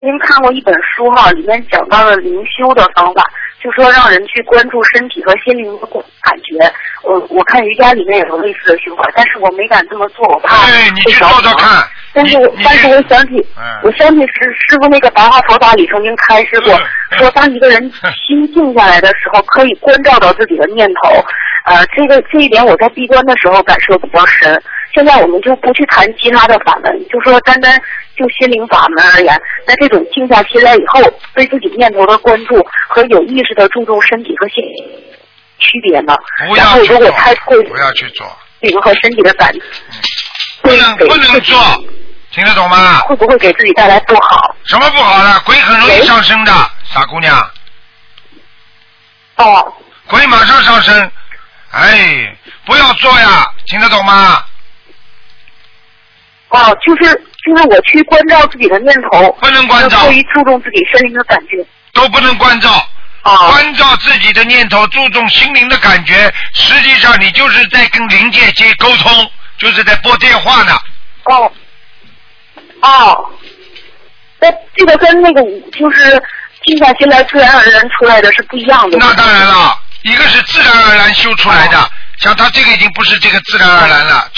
您看过一本书哈，里面讲到了灵修的方法，就说让人去关注身体和心灵的感觉。我看瑜伽里面有类似的修法，但是我没敢这么做，我怕你去做做看。 但是我想起，师傅那个白话佛法里曾经开示过，说当一个人心静下来的时候，可以关照到自己的念头。这一点我在闭关的时候感受比较深。现在我们就不去谈其他的法门，就说单单就心灵法门而言，那这种静下心来以后，对自己念头的关注和有意识的注重身体和心区别呢？然后如果太会不要去做灵和身体的感觉， 不能做，听得懂吗？ 会不会给自己带来不好？ 什么不好了？鬼很容易上升的，傻姑娘。 哦。 鬼马上上升，不要做呀，听得懂吗？ 就是我去关照自己的念头， 不能关照， 过于注重自己身灵的感觉， 都不能关照。关照自己的念头，注重心灵的感觉，实际上你就是在跟灵界沟通，就是在拨电话呢。 那这个跟那个就是静下心来自然而然出来的是不一样的。 那当然了，一个是自然而然修出来的，像他这个已经不是这个自然而然了，